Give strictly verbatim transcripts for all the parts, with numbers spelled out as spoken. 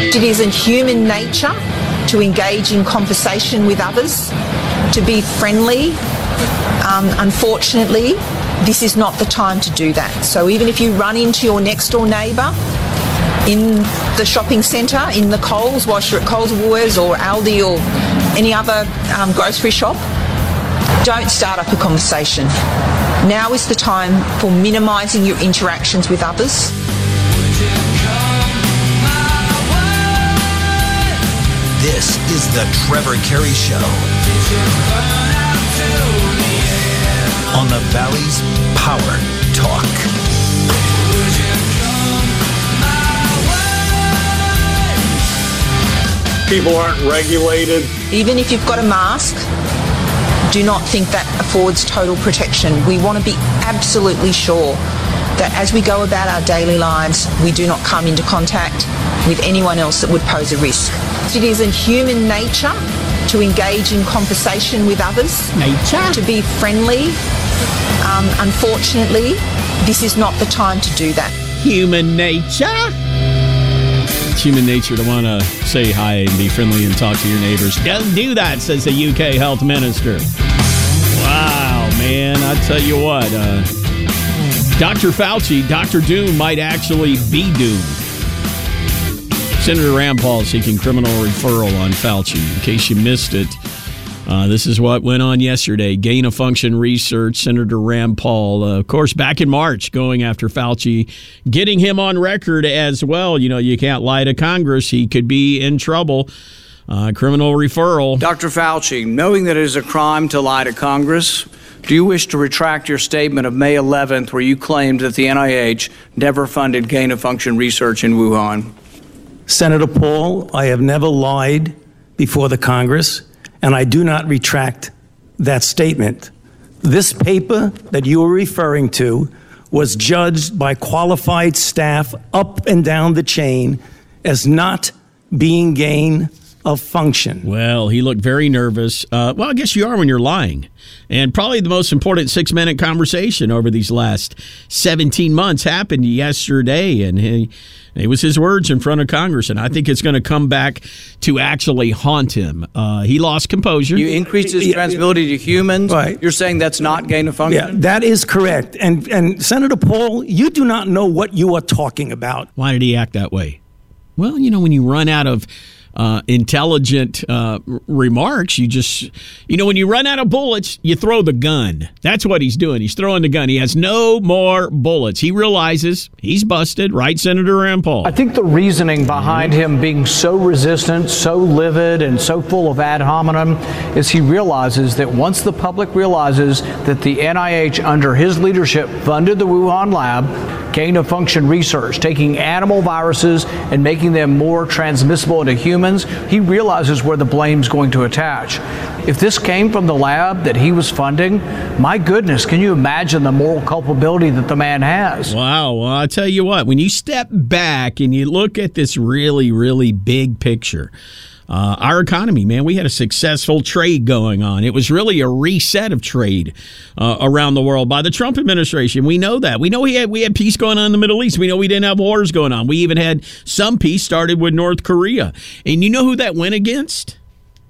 It isn't human nature to engage in conversation with others, to be friendly. Um, unfortunately, this is not the time to do that. So even if you run into your next door neighbour in the shopping centre, in the Coles, whilst you're at Coles, Woolworths or Aldi or any other um, grocery shop, don't start up a conversation. Now is the time for minimising your interactions with others. This is the Trevor Carey Show on the Valley's Power Talk. People aren't regulated. Even if you've got a mask, do not think that affords total protection. We want to be absolutely sure that as we go about our daily lives, we do not come into contact with anyone else that would pose a risk. It isn't human nature to engage in conversation with others, nature, to be friendly. Um, unfortunately, this is not the time to do that. Human nature? It's human nature to want to say hi and be friendly and talk to your neighbors. Don't do that, says the U K health minister. Wow, man, I tell you what, uh, Doctor Fauci, Doctor Doom might actually be doomed. Senator Rand Paul seeking criminal referral on Fauci. In case you missed it, uh, this is what went on yesterday. Gain-of-function research, Senator Rand Paul, uh, of course, back in March, going after Fauci, getting him on record as well. You know, you can't lie to Congress. He could be in trouble. Uh, criminal referral. Doctor Fauci, knowing that it is a crime to lie to Congress, do you wish to retract your statement of May eleventh where you claimed that the N I H never funded gain-of-function research in Wuhan? Senator Paul, I have never lied before the Congress, and I do not retract that statement. This paper that you are referring to was judged by qualified staff up and down the chain as not being gain of function. Well, he looked very nervous. Uh, well, I guess you are when you're lying. And probably the most important six-minute conversation over these last seventeen months happened yesterday, and he, it was his words in front of Congress, and I think it's going to come back to actually haunt him. Uh, he lost composure. You increased his transmissibility to humans? Right. You're saying that's not gain of function? Yeah, that is correct. And, and Senator Paul, you do not know what you are talking about. Why did he act that way? Well, you know, when you run out of Uh, intelligent uh, r- remarks, you just, you know, when you run out of bullets, you throw the gun. That's what he's doing. He's throwing the gun. He has no more bullets. He realizes he's busted, right, Senator Rand Paul? I think the reasoning behind him being so resistant, so livid, and so full of ad hominem is he realizes that once the public realizes that the N I H under his leadership funded the Wuhan lab, gain-of-function research, taking animal viruses and making them more transmissible to humans, he realizes where the blame's going to attach. If this came from the lab that he was funding, my goodness, can you imagine the moral culpability that the man has? Wow. Well, I'll tell you what, when you step back and you look at this really, really big picture, Uh, our economy, man, we had a successful trade going on. It was really a reset of trade uh, around the world by the Trump administration. We know that. We know we had we had peace going on in the Middle East. We know we didn't have wars going on. We even had some peace started with North Korea. And you know who that went against?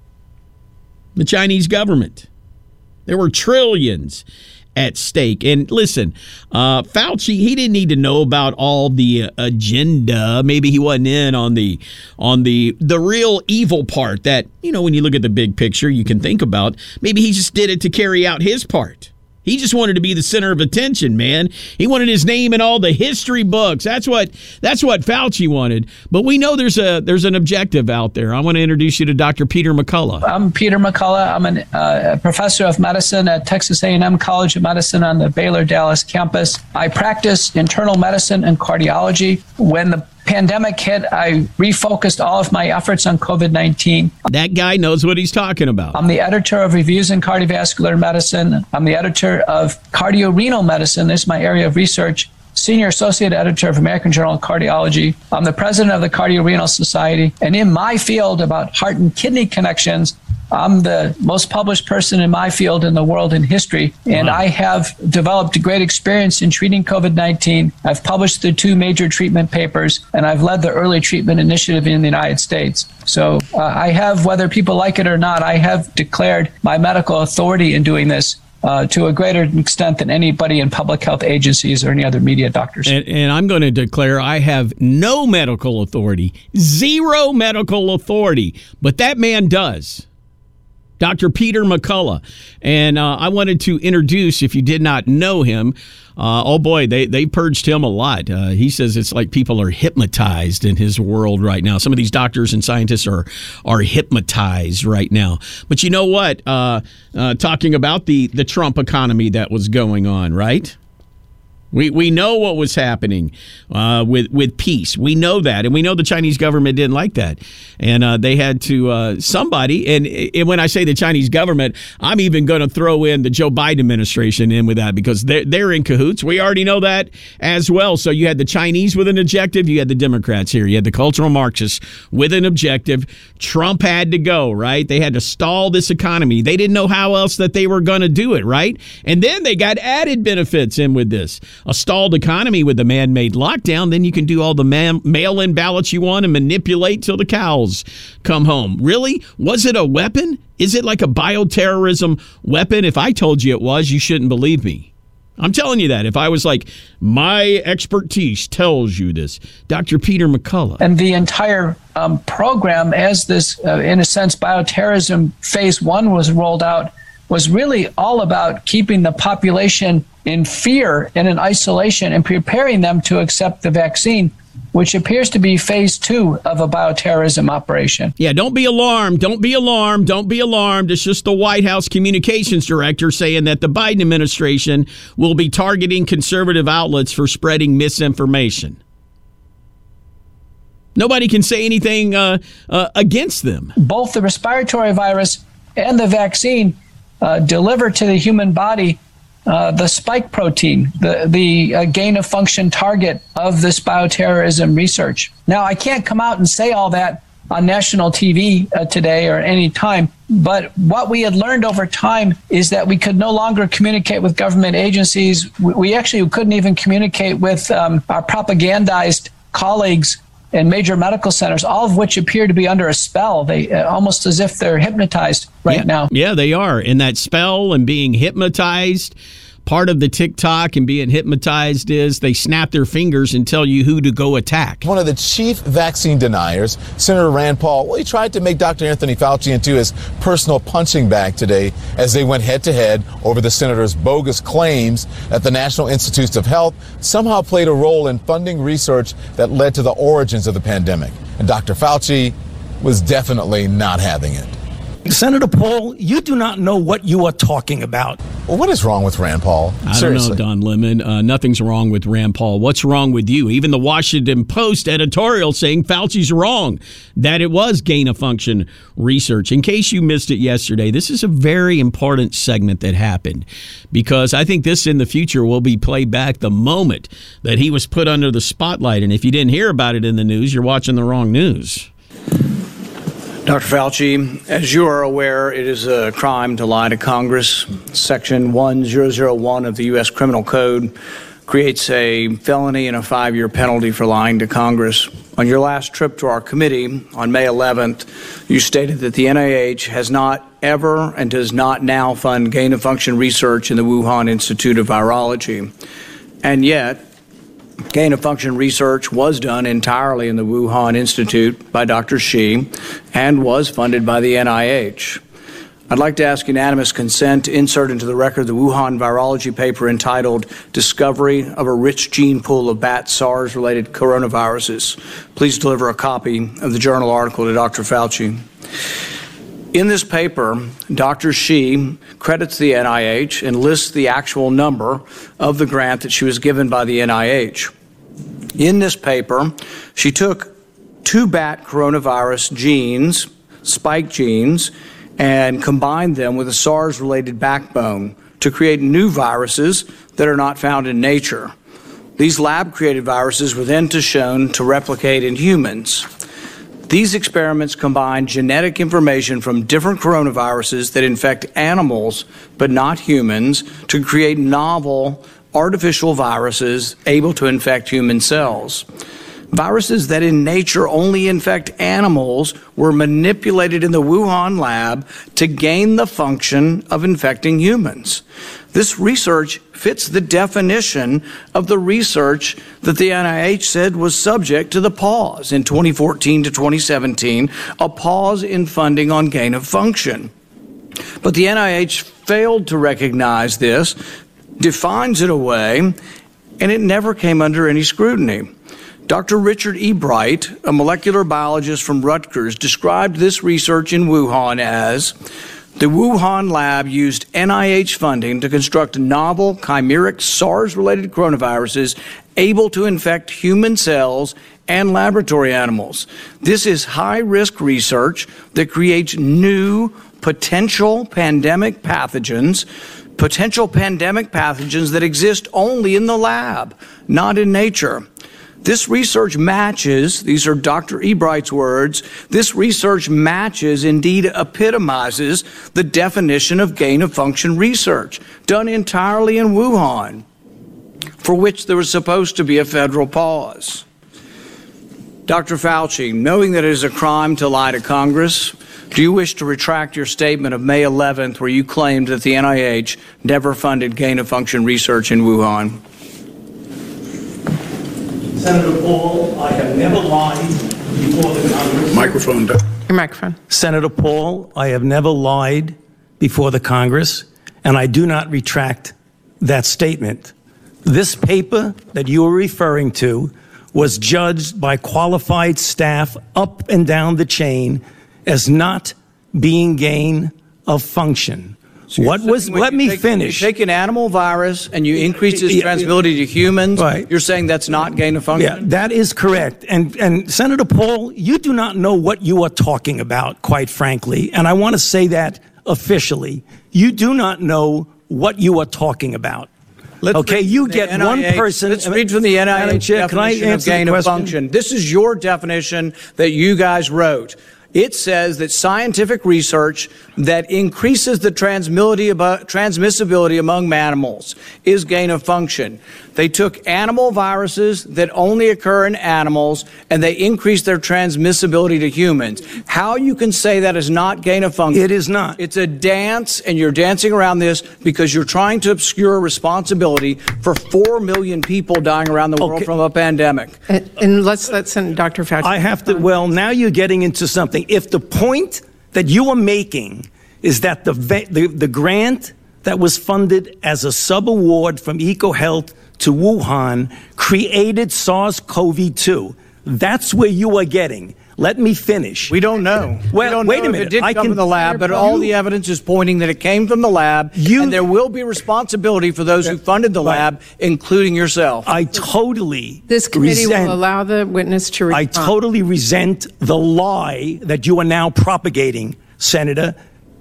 The Chinese government. There were trillions at stake. And listen, uh, Fauci, he didn't need to know about all the uh, agenda. Maybe he wasn't in on the on the the real evil part that, you know, when you look at the big picture, you can think about. Maybe he just did it to carry out his part. He just wanted to be the center of attention, man. He wanted his name in all the history books. That's what that's what Fauci wanted. But we know there's a there's an objective out there. I want to introduce you to Doctor Peter McCullough. I'm Peter McCullough. I'm an, uh, a professor of medicine at Texas A and M College of Medicine on the Baylor Dallas campus. I practice internal medicine and cardiology. When the pandemic hit, I refocused all of my efforts on COVID nineteen. That guy knows what he's talking about. I'm the editor of Reviews in Cardiovascular Medicine. I'm the editor of Cardiorenal Medicine. This is my area of research. Senior Associate Editor of American Journal of Cardiology. I'm the president of the Cardiorenal Society. And in my field about heart and kidney connections, I'm the most published person in my field in the world in history, and wow. I have developed great experience in treating COVID nineteen. I've published the two major treatment papers, and I've led the early treatment initiative in the United States. So uh, I have, whether people like it or not, I have declared my medical authority in doing this uh, to a greater extent than anybody in public health agencies or any other media doctors. And, and I'm going to declare I have no medical authority, zero medical authority, but that man does. Doctor Peter McCullough. And uh, I wanted to introduce, if you did not know him, uh, oh boy, they, they purged him a lot. Uh, he says it's like people are hypnotized in his world right now. Some of these doctors and scientists are are hypnotized right now. But you know what? Uh, uh, talking about the, the Trump economy that was going on, right? We we know what was happening uh, with with peace. We know that, and we know the Chinese government didn't like that, and uh, they had to uh, somebody. And, and when I say the Chinese government, I'm even going to throw in the Joe Biden administration in with that because they're they're in cahoots. We already know that as well. So you had the Chinese with an objective, you had the Democrats here, you had the cultural Marxists with an objective. Trump had to go, right? They had to stall this economy. They didn't know how else that they were going to do it, right? And then they got added benefits in with this. A stalled economy with the man-made lockdown, then you can do all the man- mail-in ballots you want and manipulate till the cows come home. Really? Was it a weapon? Is it like a bioterrorism weapon? If I told you it was, you shouldn't believe me. I'm telling you that. If I was like, my expertise tells you this. Doctor Peter McCullough. And the entire um, program, as this, uh, in a sense, bioterrorism phase one was rolled out, was really all about keeping the population in fear and in isolation and preparing them to accept the vaccine, which appears to be phase two of a bioterrorism operation. Yeah, don't be alarmed. Don't be alarmed. Don't be alarmed. It's just the White House communications director saying that the Biden administration will be targeting conservative outlets for spreading misinformation. Nobody can say anything uh, uh, against them. Both the respiratory virus and the vaccine uh, deliver to the human body Uh, the spike protein, the, the uh, gain of function target of this bioterrorism research. Now, I can't come out and say all that on national T V uh, today or any time, but what we had learned over time is that we could no longer communicate with government agencies. We, we actually couldn't even communicate with um, our propagandized colleagues in major medical centers, all of which appear to be under a spell. They uh, almost as if they're hypnotized right yeah. now. Yeah, they are. And that spell and being hypnotized, part of the TikTok and being hypnotized is they snap their fingers and tell you who to go attack. One of the chief vaccine deniers, Senator Rand Paul, well, he tried to make Doctor Anthony Fauci into his personal punching bag today as they went head-to-head over the senator's bogus claims that the National Institutes of Health somehow played a role in funding research that led to the origins of the pandemic. And Doctor Fauci was definitely not having it. Senator Paul, you do not know what you are talking about. Well, what is wrong with Rand Paul? I Seriously. don't know, Don Lemon. Uh, nothing's wrong with Rand Paul. What's wrong with you? Even the Washington Post editorial saying Fauci's wrong, that it was gain-of-function research. In case you missed it yesterday, this is a very important segment that happened because I think this in the future will be played back the moment that he was put under the spotlight. And if you didn't hear about it in the news, you're watching the wrong news. Doctor Fauci, as you are aware, it is a crime to lie to Congress. Section one thousand one of the U S Criminal Code creates a felony and a five-year penalty for lying to Congress. On your last trip to our committee on May eleventh, you stated that the N I H has not ever and does not now fund gain-of-function research in the Wuhan Institute of Virology. And yet, gain-of-function research was done entirely in the Wuhan Institute by Doctor Shi and was funded by the N I H. I'd like to ask unanimous consent to insert into the record the Wuhan virology paper entitled Discovery of a Rich Gene Pool of Bat SARS-Related Coronaviruses. Please deliver a copy of the journal article to Doctor Fauci. In this paper, Doctor Shi credits the N I H and lists the actual number of the grant that she was given by the N I H. In this paper, she took two bat coronavirus genes, spike genes, and combined them with a SARS-related backbone to create new viruses that are not found in nature. These lab-created viruses were then shown to replicate in humans. These experiments combine genetic information from different coronaviruses that infect animals but not humans to create novel artificial viruses able to infect human cells. Viruses that in nature only infect animals were manipulated in the Wuhan lab to gain the function of infecting humans. This research fits the definition of the research that the N I H said was subject to the pause in twenty fourteen to twenty seventeen, a pause in funding on gain of function. But the N I H failed to recognize this, defines it away, and it never came under any scrutiny. Doctor Richard Ebright, a molecular biologist from Rutgers, described this research in Wuhan as the Wuhan lab used N I H funding to construct novel chimeric SARS-related coronaviruses able to infect human cells and laboratory animals. This is high-risk research that creates new potential pandemic pathogens, potential pandemic pathogens that exist only in the lab, not in nature. This research matches, these are Doctor Ebright's words, this research matches, indeed epitomizes, the definition of gain-of-function research done entirely in Wuhan, for which there was supposed to be a federal pause. Doctor Fauci, knowing that it is a crime to lie to Congress, do you wish to retract your statement of May eleventh where you claimed that the N I H never funded gain-of-function research in Wuhan? Senator Paul, I have never lied before the Congress. Microphone. Your microphone. Senator Paul, I have never lied before the Congress, and I do not retract that statement. This paper that you are referring to was judged by qualified staff up and down the chain as not being gain of function. So what was, let me take, finish. You take an animal virus and you increase its transmissibility to humans, right. You're saying that's not gain of function? Yeah, that is correct. And, and Senator Paul, you do not know what you are talking about, quite frankly. And I want to say that officially. You do not know what you are talking about. Let's okay, you get N I H, one person. Let's read from the N I H Chair, can I definition of gain of function. This is your definition that you guys wrote. It says that scientific research that increases the transmissibility among mammals is gain of function. They took animal viruses that only occur in animals and they increased their transmissibility to humans. How you can say that is not gain of function? It is not. It's a dance, and you're dancing around this because you're trying to obscure responsibility for four million people dying around the world okay. from a pandemic. And, and let's let Doctor Fauci. I have to, well, now you're getting into something. If the point that you are making is that the, the, the grant that was funded as a sub-award from EcoHealth to Wuhan created SARS CoV two, that's where you are getting. Let me finish. We don't know. Well, we don't wait know a minute. If it did I come can, from the lab, but all the evidence is pointing that it came from the lab, you, and there will be responsibility for those who funded the lab, right. including yourself. I totally This committee resent, will allow the witness to respond. I totally resent the lie that you are now propagating, Senator,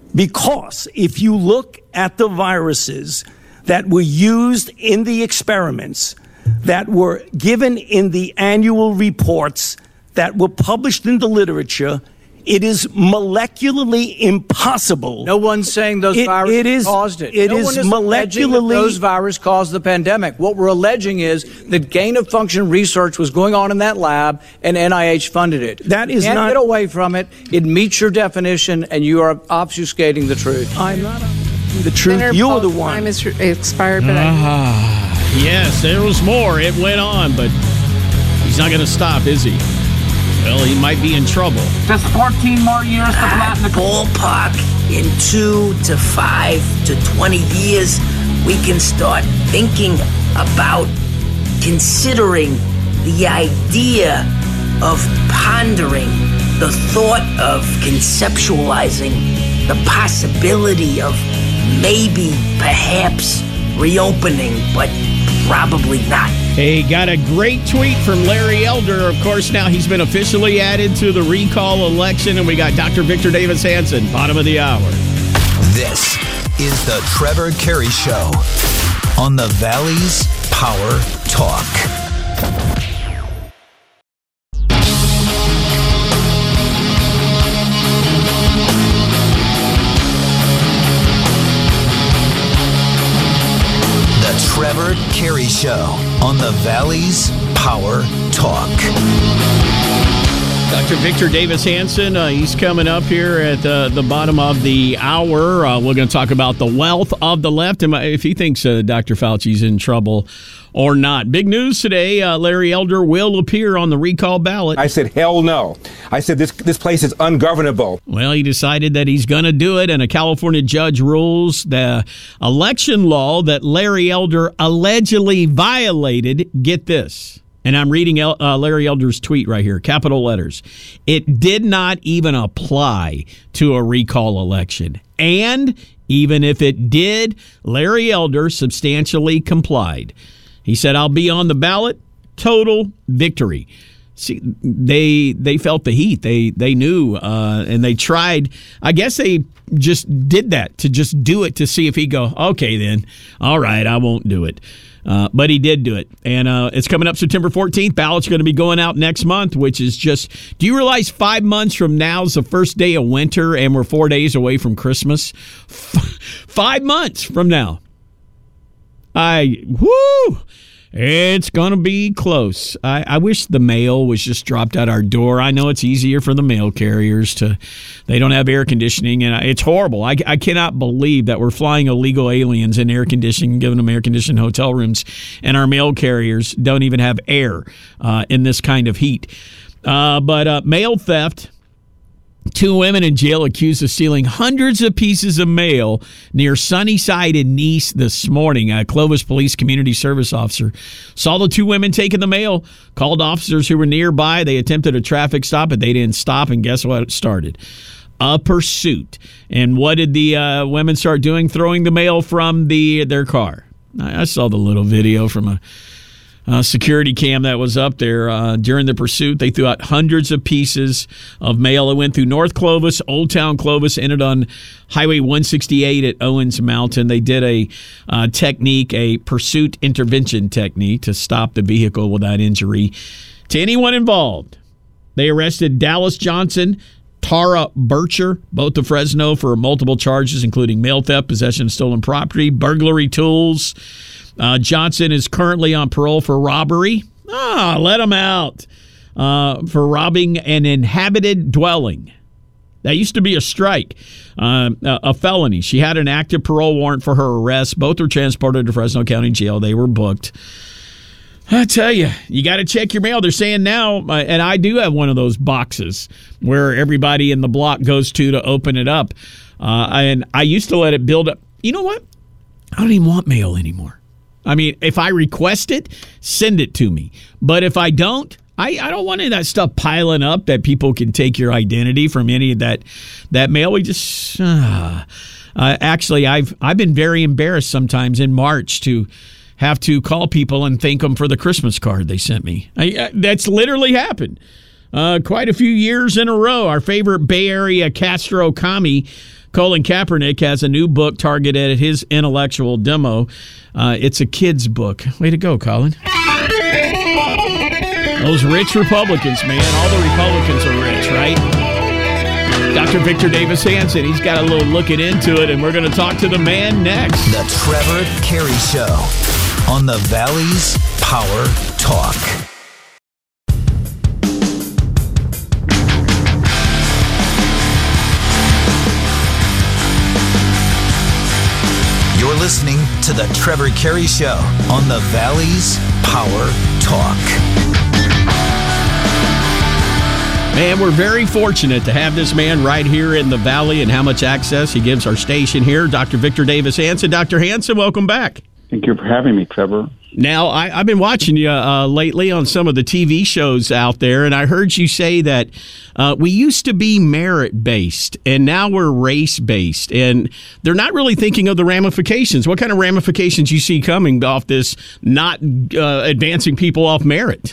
because if you look at the viruses that were used in the experiments, that were given in the annual reports, that were published in the literature, it is molecularly impossible. No one's saying those it, viruses it is, caused it. It no is one is molecularly. that those viruses caused the pandemic. What we're alleging is that gain of function research was going on in that lab, and N I H funded it. That is you can't not. Get away from it. It meets your definition, and you are obfuscating the truth. I'm not obfuscating the truth. Senator You're Paul's the one. Time is expired, but uh, I. Yes, there was more. It went on, but he's not going to stop, is he? Well, he might be in trouble. Just fourteen more years to flatten the ballpark. In two to five to twenty years, we can start thinking about considering the idea of pondering the thought of conceptualizing the possibility of maybe, perhaps reopening, but probably not. Hey, got a great tweet from Larry Elder. Of course, now he's been officially added to the recall election, and we got Doctor Victor Davis Hanson, bottom of the hour. This is the Trevor Carey Show on the Valley's Power Talk. Carey Show on the Valley's Power Talk. Doctor Victor Davis Hanson, uh, he's coming up here at uh, the bottom of the hour. Uh, we're going to talk about the wealth of the left and if he thinks uh, Doctor Fauci's in trouble or not. Big news today, uh, Larry Elder will appear on the recall ballot. I said, hell no. I said, this this place is ungovernable. Well, he decided that he's going to do it, and a California judge rules the election law that Larry Elder allegedly violated. Get this. And I'm reading uh, Larry Elder's tweet right here, capital letters. It did not even apply to a recall election. And even if it did, Larry Elder substantially complied. He said, I'll be on the ballot. Total victory. See, they they felt the heat. They they knew, uh, and they tried. I guess they just did that to just do it to see if he'd go, okay, then. All right, I won't do it. Uh, but he did do it. And uh, it's coming up September fourteenth. Ballots are going to be going out next month, which is just, do you realize five months from now is the first day of winter and we're four days away from Christmas? F- five months from now. I, whoo, it's going to be close. I, I wish the mail was just dropped out our door. I know it's easier for the mail carriers to, they don't have air conditioning, and it's horrible. I, I cannot believe that we're flying illegal aliens in air conditioning, giving them air-conditioned hotel rooms, and our mail carriers don't even have air uh, in this kind of heat. Uh, but uh, mail theft. Two women in jail accused of stealing hundreds of pieces of mail near Sunnyside in Nice this morning. A Clovis Police Community Service officer saw the two women taking the mail, called officers who were nearby. They attempted a traffic stop, but they didn't stop, and guess what? It started a pursuit. And what did the uh, women start doing? Throwing the mail from the their car. I, I saw the little video from a Uh, security cam that was up there uh, during the pursuit. They threw out hundreds of pieces of mail. It went through North Clovis, Old Town Clovis, ended on Highway one sixty-eight at Owens Mountain. They did a uh, technique, a pursuit intervention technique to stop the vehicle without injury to anyone involved. They arrested Dallas Johnson, Tara Bircher, both of Fresno, for multiple charges, including mail theft, possession of stolen property, burglary tools. Uh, Johnson is currently on parole for robbery. Ah, let him out. Uh, for robbing an inhabited dwelling. That used to be a strike, uh, a felony. She had an active parole warrant for her arrest. Both were transported to Fresno County Jail. They were booked. I tell you, you got to check your mail. They're saying now, uh, and I do have one of those boxes where everybody in the block goes to to open it up. Uh, and I used to let it build up. You know what? I don't even want mail anymore. I mean, if I request it, send it to me. But if I don't, I, I don't want any of that stuff piling up that people can take your identity from any of that that mail. We just uh, uh, actually, I've I've been very embarrassed sometimes in March to have to call people and thank them for the Christmas card they sent me. I, I, that's literally happened uh, quite a few years in a row. Our favorite Bay Area Castro commie, Colin Kaepernick, has a new book targeted at his intellectual demo. Uh, it's a kid's book. Way to go, Colin. Those rich Republicans, man. All the Republicans are rich, right? Doctor Victor Davis Hanson, he's got a little looking into it, and we're going to talk to the man next. The Trevor Carey Show on the Valley's Power Talk. You're listening to The Trevor Carey Show on the Valley's Power Talk. Man, we're very fortunate to have this man right here in the Valley and how much access he gives our station here. Doctor Victor Davis Hanson. Doctor Hanson, welcome back. Thank you for having me, Trevor. Now, I, I've been watching you uh, lately on some of the T V shows out there, and I heard you say that uh, we used to be merit-based, and now we're race-based, and they're not really thinking of the ramifications. What kind of ramifications you see coming off this not uh, advancing people off merit?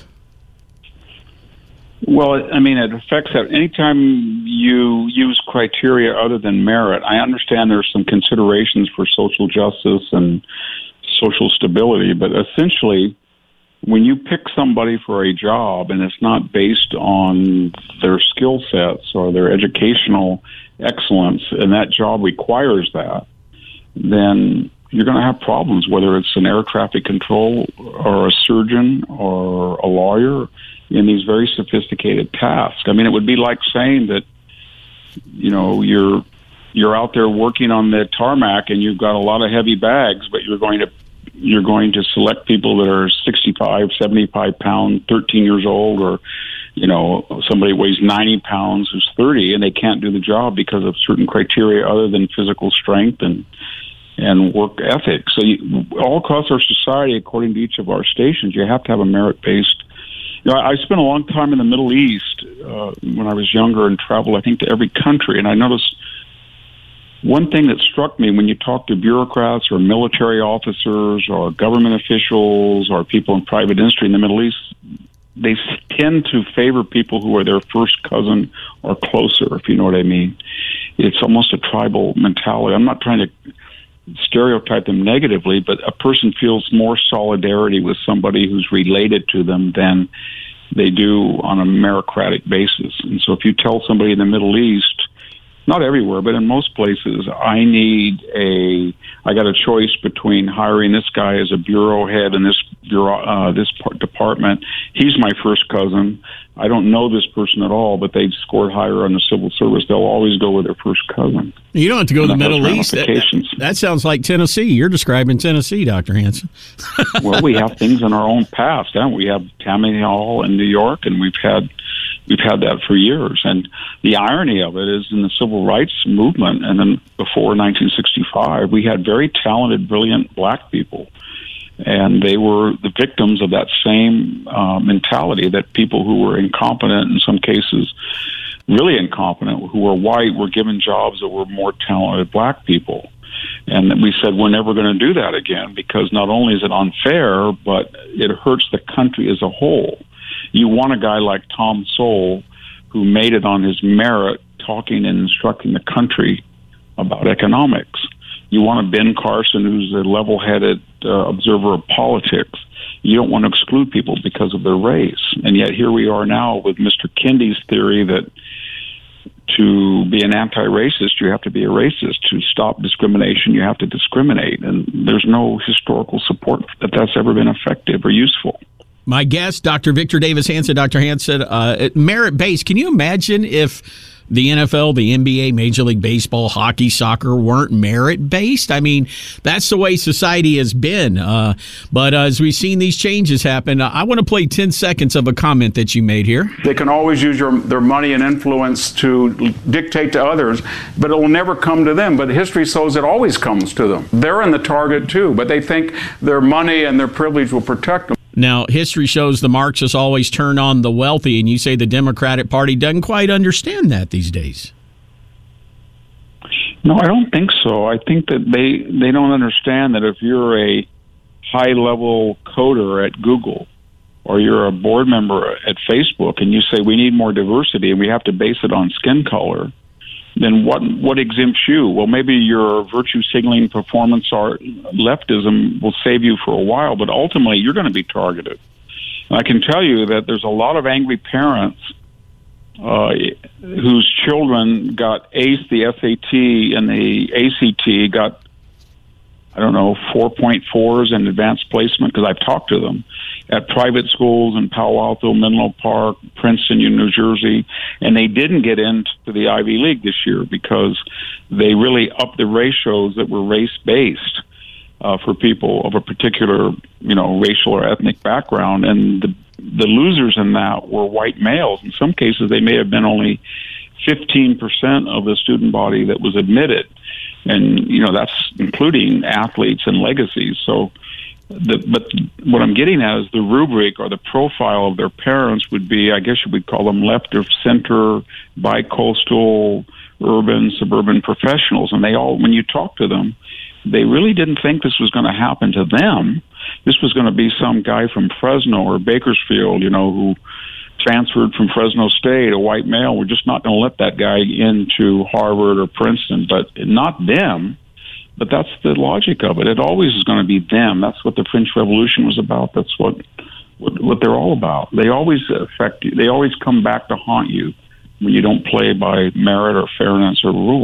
Well, I mean, it affects that. Anytime you use criteria other than merit, I understand there's some considerations for social justice and social stability, but essentially, when you pick somebody for a job and it's not based on their skill sets or their educational excellence, and that job requires that, then you're going to have problems, whether it's an air traffic control or a surgeon or a lawyer in these very sophisticated tasks. I mean, it would be like saying that, you know, you're you're out there working on the tarmac and you've got a lot of heavy bags, but you're going to you're going to select people that are sixty-five, seventy-five pounds, thirteen years old, or, you know, somebody weighs ninety pounds who's thirty, and they can't do the job because of certain criteria other than physical strength and and work ethic. So you, all across our society, according to each of our stations, you have to have a merit-based. You know, I spent a long time in the Middle East uh, when I was younger and traveled, I think, to every country, and I noticed one thing that struck me when you talk to bureaucrats or military officers or government officials or people in private industry in the Middle East, they tend to favor people who are their first cousin or closer, if you know what I mean. It's almost a tribal mentality. I'm not trying to stereotype them negatively, but a person feels more solidarity with somebody who's related to them than they do on a meritocratic basis. And so if you tell somebody in the Middle East, not everywhere, but in most places, I need a, I got a choice between hiring this guy as a bureau head in this bureau, uh, this part, department. He's my first cousin. I don't know this person at all, but they've scored higher on the civil service. They'll always go with their first cousin. You don't have to go to the Middle East. That, that sounds like Tennessee. You're describing Tennessee, Doctor Hansen. Well, we have things in our own past, haven't we? We have Tammany Hall in New York, and we've had We've had that for years. And the irony of it is in the civil rights movement and then before nineteen sixty-five, we had very talented, brilliant black people. And they were the victims of that same uh, mentality that people who were incompetent, in some cases really incompetent, who were white, were given jobs that were more talented black people. And we said, we're never going to do that again because not only is it unfair, but it hurts the country as a whole. You want a guy like Tom Sowell, who made it on his merit, talking and instructing the country about economics. You want a Ben Carson, who's a level-headed uh, observer of politics. You don't want to exclude people because of their race. And yet here we are now with Mister Kendi's theory that to be an anti-racist, you have to be a racist. To stop discrimination, you have to discriminate. And there's no historical support that that's ever been effective or useful. My guest, Doctor Victor Davis Hanson. Doctor Hanson, uh, merit-based. Can you imagine if the N F L, the N B A, Major League Baseball, hockey, soccer weren't merit-based? I mean, that's the way society has been. Uh, but uh, as we've seen these changes happen, uh, I want to play ten seconds of a comment that you made here. They can always use your, their money and influence to dictate to others, but it will never come to them. But history shows it always comes to them. They're in the target too, but they think their money and their privilege will protect them. Now, history shows the Marxists always turn on the wealthy, and you say the Democratic Party doesn't quite understand that these days. No, I don't think so. I think that they, they don't understand that if you're a high-level coder at Google or you're a board member at Facebook and you say we need more diversity and we have to base it on skin color, then what what exempts you? Well, maybe your virtue signaling performance art leftism will save you for a while, but ultimately you're going to be targeted. And I can tell you that there's a lot of angry parents uh, whose children got aced the S A T and the A C T, got, I don't know, four point fours in advanced placement, because I've talked to them, at private schools in Palo Alto, Menlo Park, Princeton, New Jersey, and they didn't get into the Ivy League this year because they really upped the ratios that were race-based uh, for people of a particular, you know, racial or ethnic background, and the, the losers in that were white males. In some cases, they may have been only fifteen percent of the student body that was admitted, and, you know, that's including athletes and legacies. So, The, but what I'm getting at is the rubric or the profile of their parents would be, I guess you would call them left of center, bi-coastal, urban, suburban professionals. And they all, when you talk to them, they really didn't think this was going to happen to them. This was going to be some guy from Fresno or Bakersfield, you know, who transferred from Fresno State, a white male. We're just not going to let that guy into Harvard or Princeton, but not them. But that's the logic of it. It always is going to be them. That's what the French Revolution was about. That's what, what what they're all about. They always affect you. They always come back to haunt you when you don't play by merit or fairness or rule.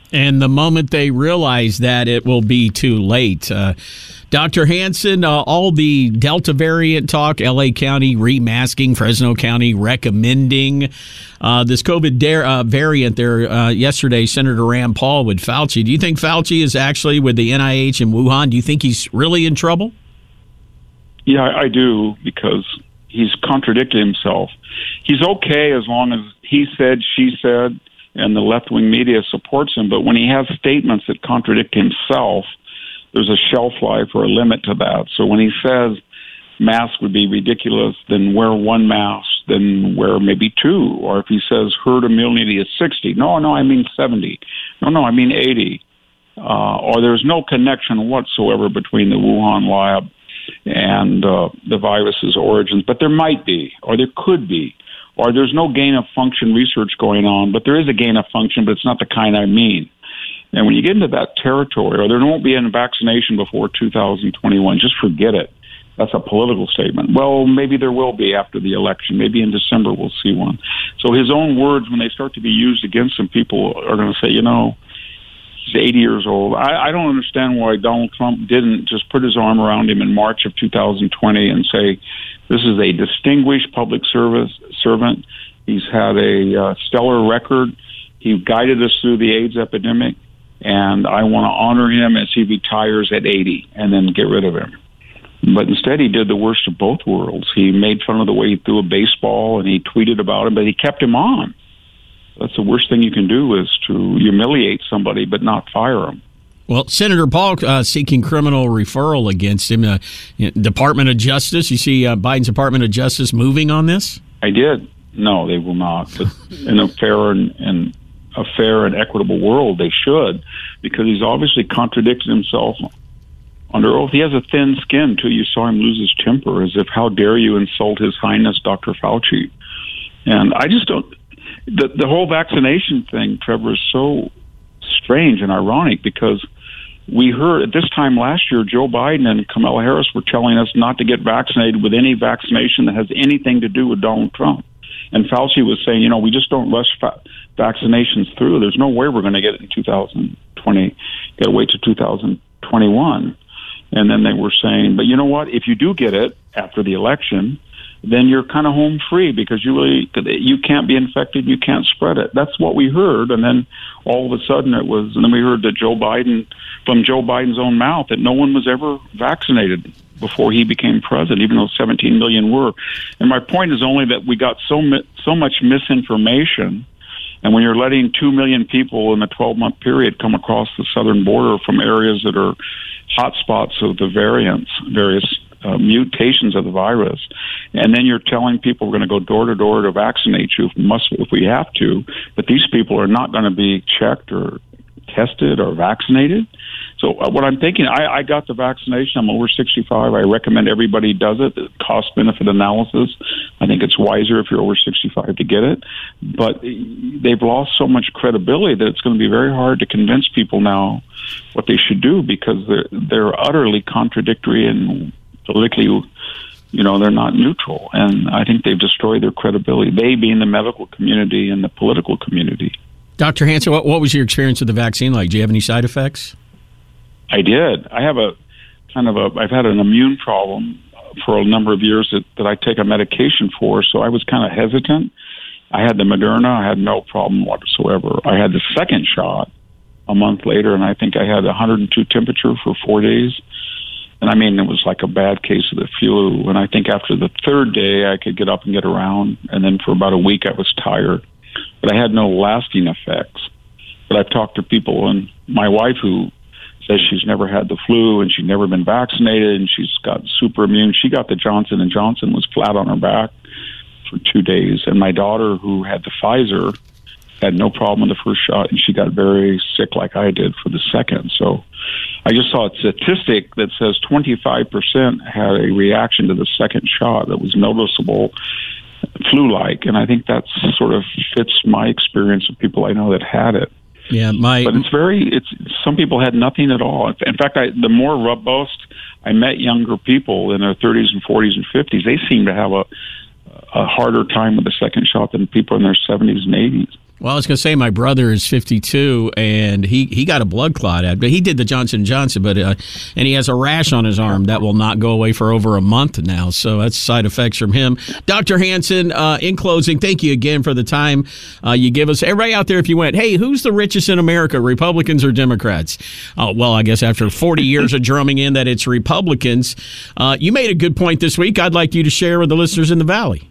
And the moment they realize that, it will be too late. Uh, Doctor Hansen, uh, all the Delta variant talk, L A County remasking, Fresno County recommending uh, this COVID dare, uh, variant there uh, yesterday, Senator Rand Paul with Fauci. Do you think Fauci is actually with the N I H in Wuhan? Do you think he's really in trouble? Yeah, I do, because he's contradicted himself. He's okay as long as he said, she said, and the left-wing media supports him. But when he has statements that contradict himself, there's a shelf life or a limit to that. So when he says masks would be ridiculous, then wear one mask, then wear maybe two. Or if he says herd immunity is sixty, no, no, I mean seventy. No, no, I mean eighty. Uh, or there's no connection whatsoever between the Wuhan lab and uh, the virus's origins. But there might be, or there could be. Or there's no gain-of-function research going on, but there is a gain-of-function, but it's not the kind I mean. And when you get into that territory, or there won't be a vaccination before two thousand twenty-one, just forget it. That's a political statement. Well, maybe there will be after the election. Maybe in December we'll see one. So his own words, when they start to be used against him, people are going to say, you know, he's eighty years old. I, I don't understand why Donald Trump didn't just put his arm around him in March of two thousand twenty and say, this is a distinguished public service servant. He's had a uh, stellar record. He guided us through the AIDS epidemic, and I want to honor him as he retires at eighty and then get rid of him. But instead, he did the worst of both worlds. He made fun of the way he threw a baseball, and he tweeted about him, but he kept him on. That's the worst thing you can do, is to humiliate somebody but not fire him. Well, Senator Paul uh, seeking criminal referral against him. Uh, you know, Department of Justice, you see uh, Biden's Department of Justice moving on this? I did. No, they will not. But in a fair and, and a fair and equitable world, they should, because he's obviously contradicted himself under oath. He has a thin skin, too. You saw him lose his temper, as if, how dare you insult His Highness Doctor Fauci. And I just don't... The, the whole vaccination thing, Trevor, is so strange and ironic, because we heard at this time last year, Joe Biden and Kamala Harris were telling us not to get vaccinated with any vaccination that has anything to do with Donald Trump. And Fauci was saying, you know, we just don't rush fa- vaccinations through. There's no way we're going to get it in two thousand twenty. Got to wait to two thousand twenty-one. And then they were saying, but you know what? If you do get it after the election, then you're kind of home free, because you really, you can't be infected, you can't spread it. That's what we heard. And then all of a sudden it was, and then we heard that Joe Biden, from Joe Biden's own mouth, that no one was ever vaccinated before he became president, even though seventeen million were. And my point is only that we got so so much misinformation. And when you're letting two million people in a twelve-month period come across the southern border from areas that are hotspots of the variants, various Uh, mutations of the virus, and then you're telling people we're going to go door to door to vaccinate you if we must, if we have to, but these people are not going to be checked or tested or vaccinated. So uh, what I'm thinking, I, I got the vaccination. I'm over sixty-five. I recommend everybody does it. The cost-benefit analysis, I think it's wiser if you're over sixty-five to get it. But they've lost so much credibility that it's going to be very hard to convince people now what they should do, because they're, they're utterly contradictory and politically, you know, they're not neutral. And I think they've destroyed their credibility, they being the medical community and the political community. Doctor Hansen, what, what was your experience with the vaccine like? Do you have any side effects? I did. I have a kind of a, I've had an immune problem for a number of years that, that I take a medication for, so I was kind of hesitant. I had the Moderna. I had no problem whatsoever. I had the second shot a month later, and I think I had one hundred two temperature for four days. And I mean, it was like a bad case of the flu. And I think after the third day, I could get up and get around. And then for about a week, I was tired. But I had no lasting effects. But I've talked to people, and my wife, who says she's never had the flu and she's never been vaccinated and she's got super immune. She got the Johnson and Johnson, was flat on her back for two days. And my daughter, who had the Pfizer, had no problem with the first shot, and she got very sick like I did for the second. So I just saw a statistic that says twenty-five percent had a reaction to the second shot that was noticeable, flu-like. And I think that sort of fits my experience of people I know that had it. Yeah, my. But it's very. It's some people had nothing at all. In fact, I, the more robust I met younger people in their thirties and forties and fifties, they seem to have a a harder time with the second shot than people in their seventies and eighties. Well, I was going to say my brother is fifty-two, and he, he got a blood clot at, but he did the Johnson and Johnson, but uh, and he has a rash on his arm that will not go away for over a month now. So that's side effects from him. Doctor Hansen, uh, in closing, thank you again for the time uh, you give us. Everybody out there, if you went, hey, who's the richest in America, Republicans or Democrats? Uh, well, I guess after forty years of drumming in that it's Republicans, uh, you made a good point this week. I'd like you to share with the listeners in the Valley.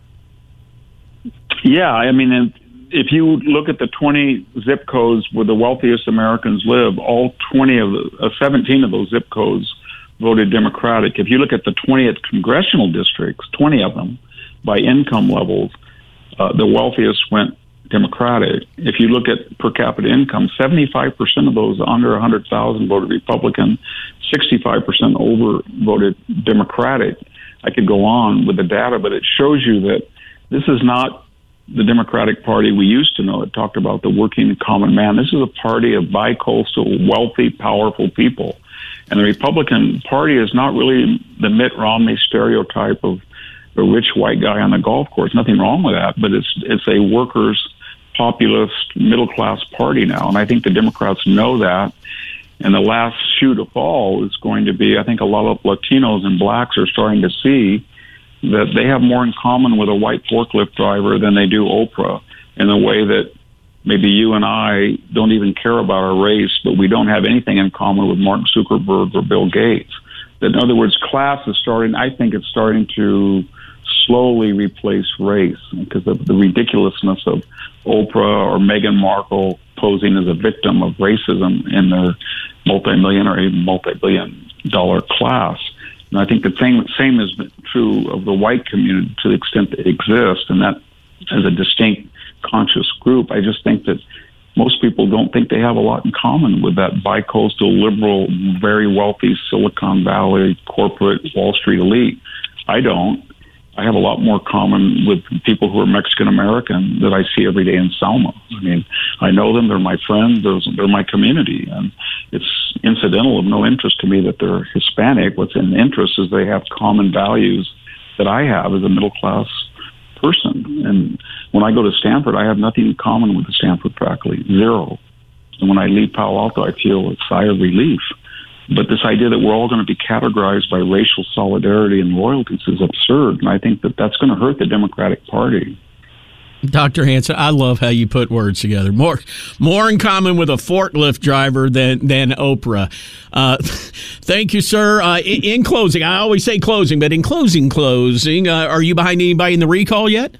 Yeah, I mean, if you look at the twenty zip codes where the wealthiest Americans live, all twenty of the, uh, seventeen of those zip codes voted Democratic. If you look at the twentieth congressional districts, twenty of them, by income levels, uh, the wealthiest went Democratic. If you look at per capita income, seventy-five percent of those under one hundred thousand voted Republican, sixty-five percent over voted Democratic. I could go on with the data, but it shows you that this is not the Democratic Party we used to know. It talked about the working common man. This is a party of bi-coastal, wealthy, powerful people. And the Republican Party is not really the Mitt Romney stereotype of a rich white guy on the golf course. Nothing wrong with that, but it's it's a workers, populist, middle-class party now. And I think the Democrats know that. And the last shoe to fall is going to be, I think a lot of Latinos and blacks are starting to see that they have more in common with a white forklift driver than they do Oprah, in a way that maybe you and I don't even care about our race, but we don't have anything in common with Mark Zuckerberg or Bill Gates. That, in other words, class is starting, I think it's starting to slowly replace race because of the ridiculousness of Oprah or Meghan Markle posing as a victim of racism in their multi-million or even multi-billion dollar class. And I think the same, same is true of the white community to the extent that it exists, and that as a distinct conscious group. I just think that most people don't think they have a lot in common with that bi-coastal, liberal, very wealthy Silicon Valley corporate Wall Street elite. I don't. I have a lot more common with people who are Mexican-American that I see every day in Selma. I mean, I know them, they're my friends, they're, they're my community, and it's incidental, of no interest to me that they're Hispanic. What's in interest is they have common values that I have as a middle-class person. And when I go to Stanford, I have nothing in common with the Stanford faculty, zero. And when I leave Palo Alto, I feel a sigh of relief. But this idea that we're all going to be categorized by racial solidarity and loyalties is absurd, and I think that that's going to hurt the Democratic Party. Doctor Hansen, I love how you put words together. More more in common with a forklift driver than, than Oprah. Uh, thank you, sir. Uh, in, in closing, I always say closing, but in closing, closing, uh, are you behind anybody in the recall yet?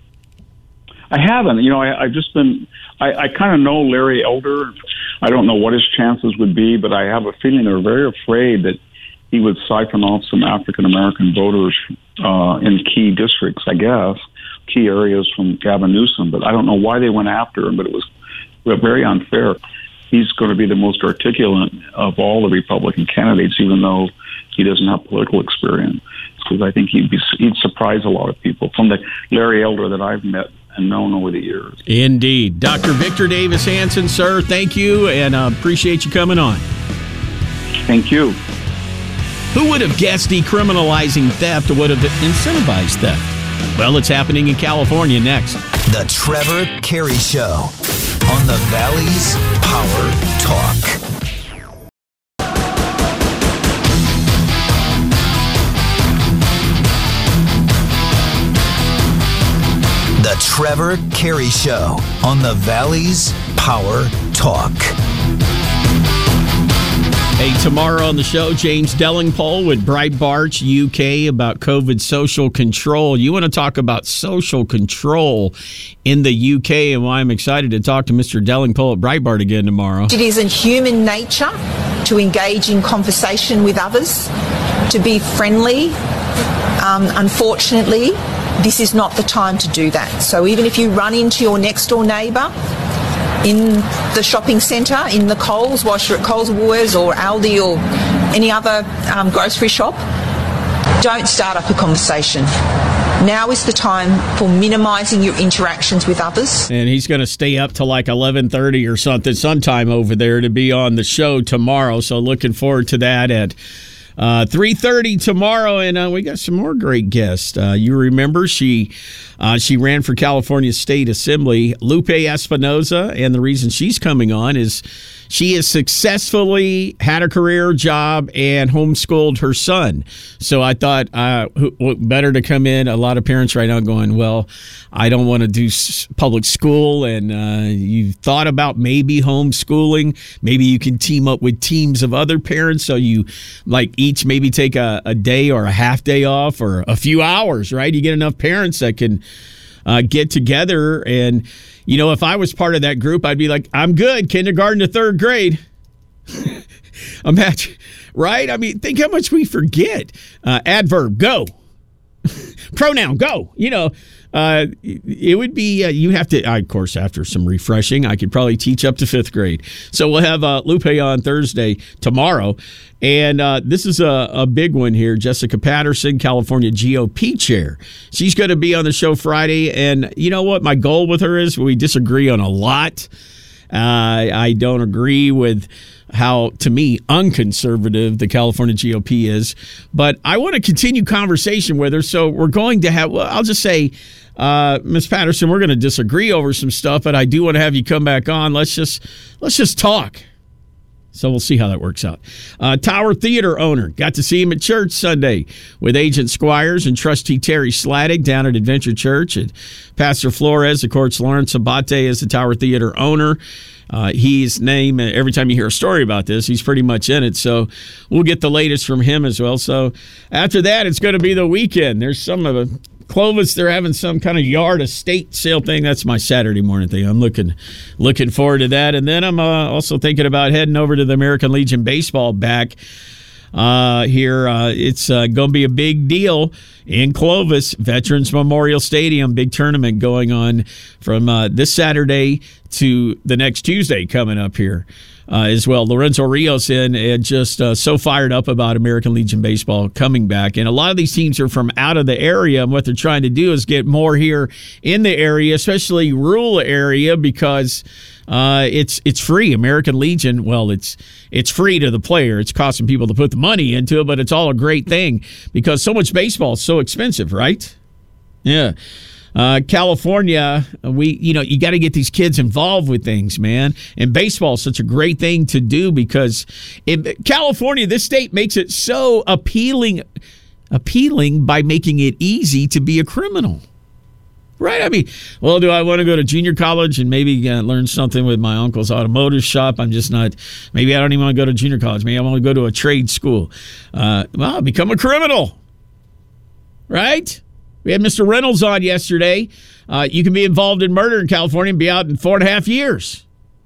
I haven't. You know, I, I've just been, I, I kind of know Larry Elder. I don't know what his chances would be, but I have a feeling they're very afraid that he would siphon off some African-American voters uh, in key districts, I guess, key areas from Gavin Newsom. But I don't know why they went after him, but it was very unfair. He's going to be the most articulate of all the Republican candidates, even though he doesn't have political experience, because I think he'd, be, he'd surprise a lot of people from the Larry Elder that I've met and known over the years. Indeed. Doctor Victor Davis Hansen, sir, thank you, and uh, appreciate you coming on. Thank you. Who would have guessed decriminalizing theft would have incentivized theft? Well, it's happening in California next. The Trevor Carey Show on the Valley's Power Talk. The Trevor Carey Show on the Valley's Power Talk. Hey, tomorrow on the show, James Delingpole with Breitbart U K about COVID social control. You want to talk about social control in the U K, and why I'm excited to talk to Mister Delingpole at Breitbart again tomorrow. It is in human nature to engage in conversation with others, to be friendly. Um, unfortunately, this is not the time to do that. So even if you run into your next door neighbour in the shopping centre, in the Coles, whilst you're at Coles, Woolworths or Aldi or any other um, grocery shop, don't start up a conversation. Now is the time for minimising your interactions with others. And he's going to stay up till like eleven thirty or something sometime over there to be on the show tomorrow. So looking forward to that at Uh, three thirty tomorrow, and uh, we got some more great guests. Uh, you remember she uh, she ran for California State Assembly, Lupe Espinoza, and the reason she's coming on is she has successfully had a career job and homeschooled her son. So I thought uh, who, better to come in. A lot of parents right now going, well, I don't want to do s- public school, and uh, you've thought about maybe homeschooling. Maybe you can team up with teams of other parents, so you like each maybe take a, a day or a half day off or a few hours, right? You get enough parents that can uh, get together. And, you know, if I was part of that group, I'd be like, I'm good, kindergarten to third grade. Imagine, right? I mean, think how much we forget. Uh, adverb, go. Pronoun, go. You know, uh, it would be, uh, you have to, uh, of course, after some refreshing, I could probably teach up to fifth grade. So we'll have uh, Lupe on Thursday, tomorrow. And uh, this is a, a big one here. Jessica Patterson, California G O P chair. She's going to be on the show Friday. And you know what? My goal with her is we disagree on a lot. Uh, I don't agree with how, to me, unconservative the California G O P is. But I want to continue conversation with her. So we're going to have, well, I'll just say, uh, Miz Patterson, we're going to disagree over some stuff, but I do want to have you come back on. Let's just, let's just talk. So we'll see how that works out. Uh, Tower Theater owner. Got to see him at church Sunday with Agent Squires and trustee Terry Slattig down at Adventure Church. And Pastor Flores, of course, Lawrence Abate is the Tower Theater owner. Uh, his name, every time you hear a story about this, he's pretty much in it. So we'll get the latest from him as well. So after that, it's going to be the weekend. There's some of the Clovis, they're having some kind of yard estate sale thing. That's my Saturday morning thing. I'm looking looking forward to that. And then I'm uh, also thinking about heading over to the American Legion baseball back uh, here. Uh, it's uh, going to be a big deal in Clovis, Veterans Memorial Stadium, big tournament going on from uh, this Saturday to the next Tuesday coming up here. Uh, as well. Lorenzo Rios in and just uh, so fired up about American Legion baseball coming back. And a lot of these teams are from out of the area, and what they're trying to do is get more here in the area, especially rural area, because uh, it's it's free. American Legion, well, it's it's free to the player. It's costing people to put the money into it, but it's all a great thing because so much baseball is so expensive, right? Yeah. Uh, California, we you know you got to get these kids involved with things, man. And baseball is such a great thing to do because in California, this state makes it so appealing, appealing by making it easy to be a criminal, right? I mean, well, do I want to go to junior college and maybe uh, learn something with my uncle's automotive shop? I'm just not. Maybe I don't even want to go to junior college. Maybe I want to go to a trade school. Uh, well, become a criminal, right? We had Mister Reynolds on yesterday. Uh, you can be involved in murder in California and be out in four and a half years.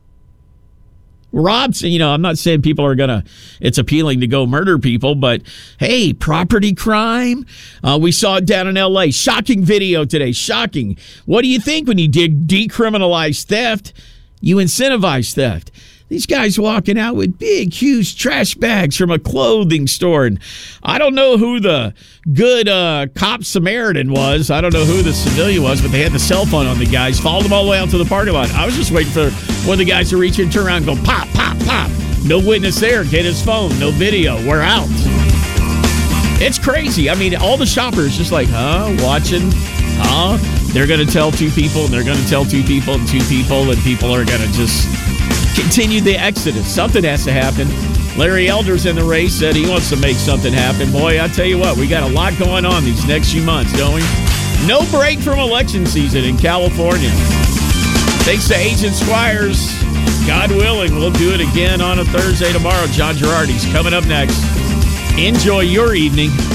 Rob's, you know, I'm not saying people are going to, it's appealing to go murder people, but hey, property crime. Uh, we saw it down in L A. Shocking video today. Shocking. What do you think when you did decriminalize theft? You incentivize theft. These guys walking out with big, huge trash bags from a clothing store. And I don't know who the good uh, cop Samaritan was. I don't know who the civilian was, but they had the cell phone on the guys. Followed them all the way out to the parking lot. I was just waiting for one of the guys to reach in, turn around, and go pop, pop, pop. No witness there. Get his phone. No video. We're out. It's crazy. I mean, all the shoppers just like, huh, watching, huh? They're going to tell two people, and they're going to tell two people, and two people, and people are going to just continue the exodus. Something has to happen. Larry Elder's in the race, said he wants to make something happen. Boy, I tell you what, we got a lot going on these next few months, don't we? No break from election season in California. Thanks to Agent Squires. God willing, we'll do it again on a Thursday tomorrow. John Girardi's coming up next. Enjoy your evening.